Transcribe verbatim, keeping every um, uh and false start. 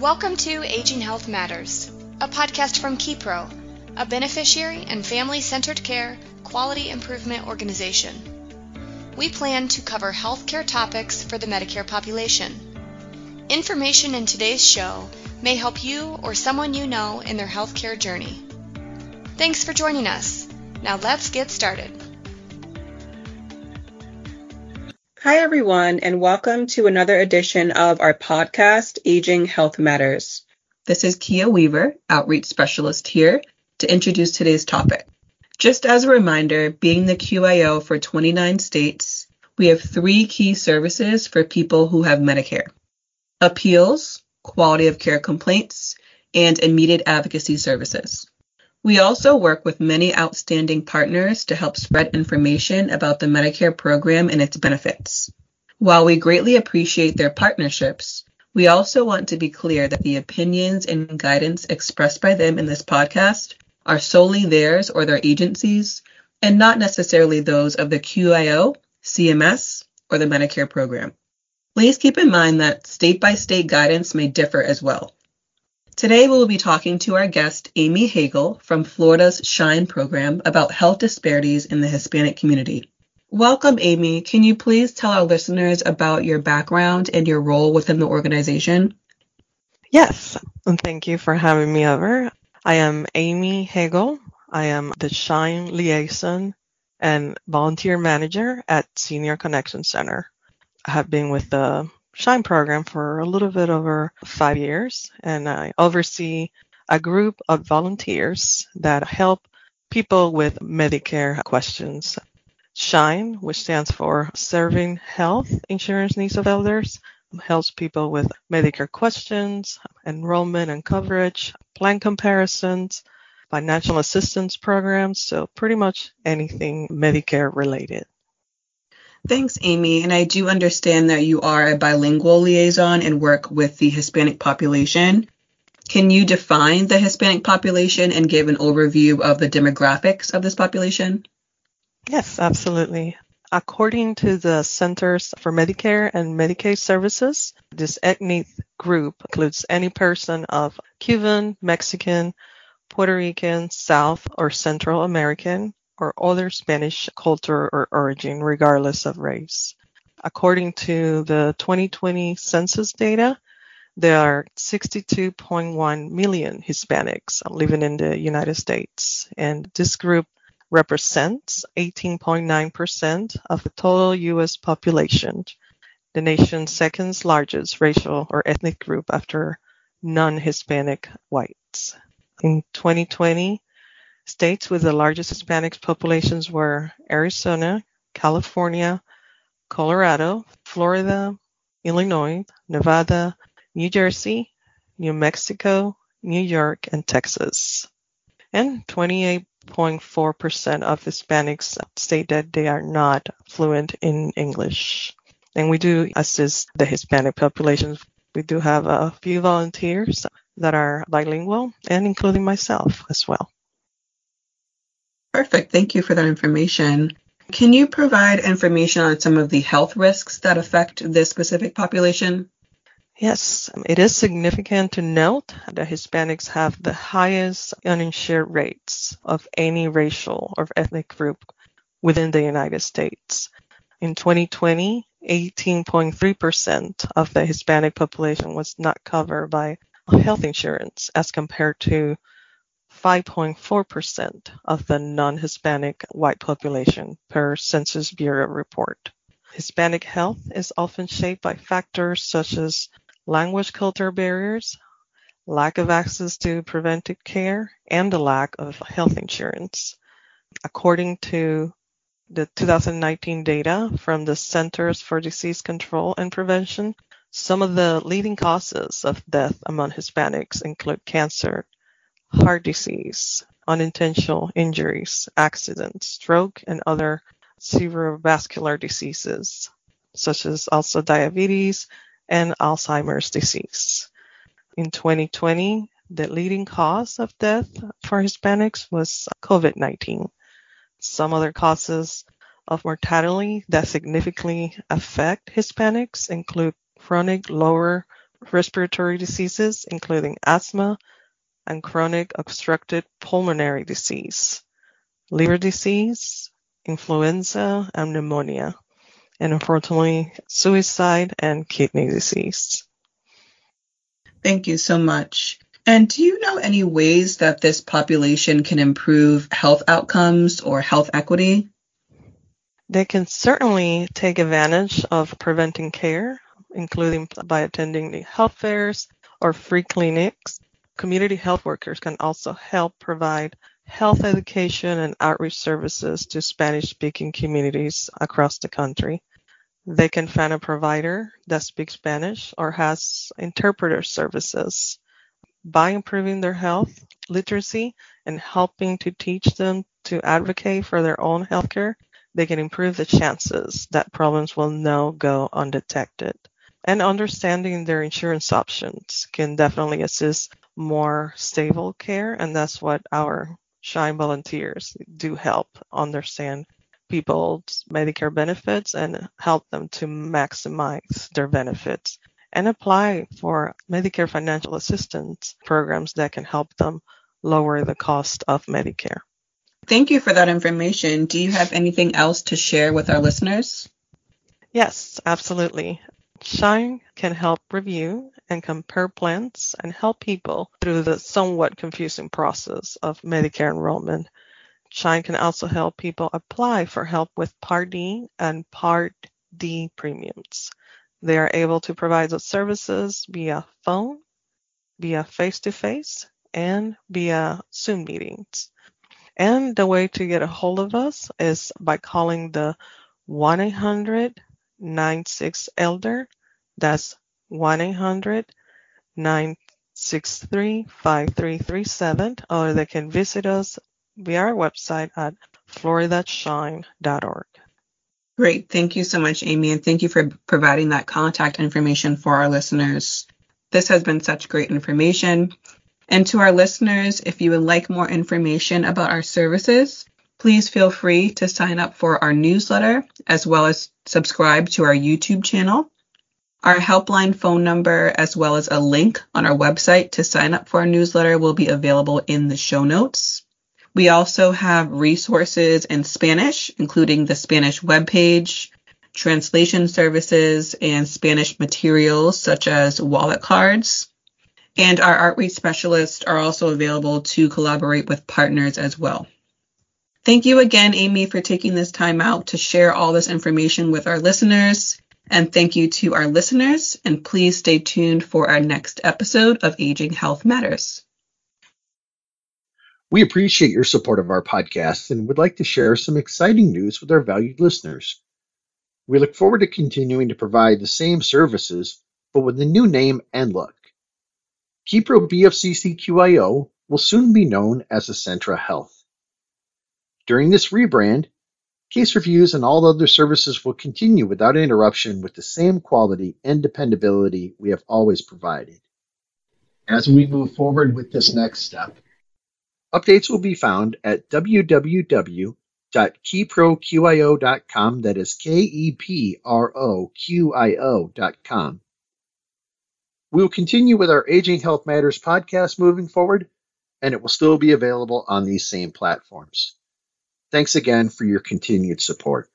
Welcome to Aging Health Matters, a podcast from Kepro, a beneficiary and family-centered care quality improvement organization. We plan to cover healthcare topics for the Medicare population. Information in today's show may help you or someone you know in their healthcare journey. Thanks for joining us. Now let's get started. Hi, everyone, and welcome to another edition of our podcast, Aging Health Matters. This is Kia Weaver, Outreach Specialist here to introduce today's topic. Just as a reminder, being the Q I O for twenty-nine states, we have three key services for people who have Medicare: appeals, quality of care complaints, and immediate advocacy services. We also work with many outstanding partners to help spread information about the Medicare program and its benefits. While we greatly appreciate their partnerships, we also want to be clear that the opinions and guidance expressed by them in this podcast are solely theirs or their agencies, and not necessarily those of the Q I O, C M S, or the Medicare program. Please keep in mind that state-by-state guidance may differ as well. Today, we will be talking to our guest, Amy Hagel, from Florida's SHINE program about health disparities in the Hispanic community. Welcome, Amy. Can you please tell our listeners about your background and your role within the organization? Yes, and thank you for having me over. I am Amy Hagel. I am the SHINE liaison and volunteer manager at Senior Connection Center. I have been with the SHINE program for a little bit over five years, and I oversee a group of volunteers that help people with Medicare questions. SHINE, which stands for Serving Health Insurance Needs of Elders, helps people with Medicare questions, enrollment and coverage, plan comparisons, financial assistance programs, so pretty much anything Medicare related. Thanks, Amy. And I do understand that you are a bilingual liaison and work with the Hispanic population. Can you define the Hispanic population and give an overview of the demographics of this population? Yes, absolutely. According to the Centers for Medicare and Medicaid Services, this ethnic group includes any person of Cuban, Mexican, Puerto Rican, South or Central American, or other Spanish culture or origin, regardless of race. According to the twenty twenty census data, there are sixty-two point one million Hispanics living in the United States, and this group represents eighteen point nine percent of the total U S population, the nation's second largest racial or ethnic group after non-Hispanic whites. In twenty twenty, states with the largest Hispanic populations were Arizona, California, Colorado, Florida, Illinois, Nevada, New Jersey, New Mexico, New York, and Texas. And twenty-eight point four percent of Hispanics state that they are not fluent in English. And we do assist the Hispanic populations. We do have a few volunteers that are bilingual, and including myself as well. Perfect. Thank you for that information. Can you provide information on some of the health risks that affect this specific population? Yes, it is significant to note that Hispanics have the highest uninsured rates of any racial or ethnic group within the United States. In twenty twenty, eighteen point three percent of the Hispanic population was not covered by health insurance as compared to five point four percent of the non-Hispanic white population per Census Bureau report. Hispanic health is often shaped by factors such as language culture barriers, lack of access to preventive care, and the lack of health insurance. According to the two thousand nineteen data from the Centers for Disease Control and Prevention, some of the leading causes of death among Hispanics include cancer, heart disease, unintentional injuries, accidents, stroke, and other cerebrovascular diseases, such as also diabetes and Alzheimer's disease. In twenty twenty, the leading cause of death for Hispanics was COVID nineteen. Some other causes of mortality that significantly affect Hispanics include chronic lower respiratory diseases, including asthma and chronic obstructive pulmonary disease, liver disease, influenza, and pneumonia, and unfortunately, suicide and kidney disease. Thank you so much. And do you know any ways that this population can improve health outcomes or health equity? They can certainly take advantage of preventing care, including by attending the health fairs or free clinics. Community health workers can also help provide health education and outreach services to Spanish-speaking communities across the country. They can find a provider that speaks Spanish or has interpreter services. By improving their health literacy and helping to teach them to advocate for their own healthcare, they can improve the chances that problems will now go undetected. And understanding their insurance options can definitely assist more stable care, and that's what our SHINE volunteers do, help understand people's Medicare benefits and help them to maximize their benefits and apply for Medicare financial assistance programs that can help them lower the cost of Medicare. Thank you for that information. Do you have anything else to share with our listeners? Yes, absolutely. SHINE can help review and compare plans and help people through the somewhat confusing process of Medicare enrollment. SHINE can also help people apply for help with Part D and Part D premiums. They are able to provide those services via phone, via face-to-face, and via Zoom meetings. And the way to get a hold of us is by calling the one eight hundred nine six ELDER. That's one eight hundred nine six three five three three seven, or they can visit us via our website at florida shine dot org. Great. Thank you so much, Amy, and thank you for providing that contact information for our listeners. This has been such great information. And to our listeners, if you would like more information about our services, please feel free to sign up for our newsletter as well as subscribe to our YouTube channel. Our helpline phone number as well as a link on our website to sign up for our newsletter will be available in the show notes. We also have resources in Spanish, including the Spanish webpage, translation services, and Spanish materials such as wallet cards. And our outreach specialists are also available to collaborate with partners as well. Thank you again, Amy, for taking this time out to share all this information with our listeners. And thank you to our listeners. And please stay tuned for our next episode of Aging Health Matters. We appreciate your support of our podcast and would like to share some exciting news with our valued listeners. We look forward to continuing to provide the same services, but with a new name and look. Kipro B F C C Q I O will soon be known as Essentra Health. During this rebrand, case reviews and all other services will continue without interruption with the same quality and dependability we have always provided. As we move forward with this next step, updates will be found at w w w dot kepro q i o dot com, that is K E P R O Q I O dot com. We will continue with our Aging Health Matters podcast moving forward, and it will still be available on these same platforms. Thanks again for your continued support.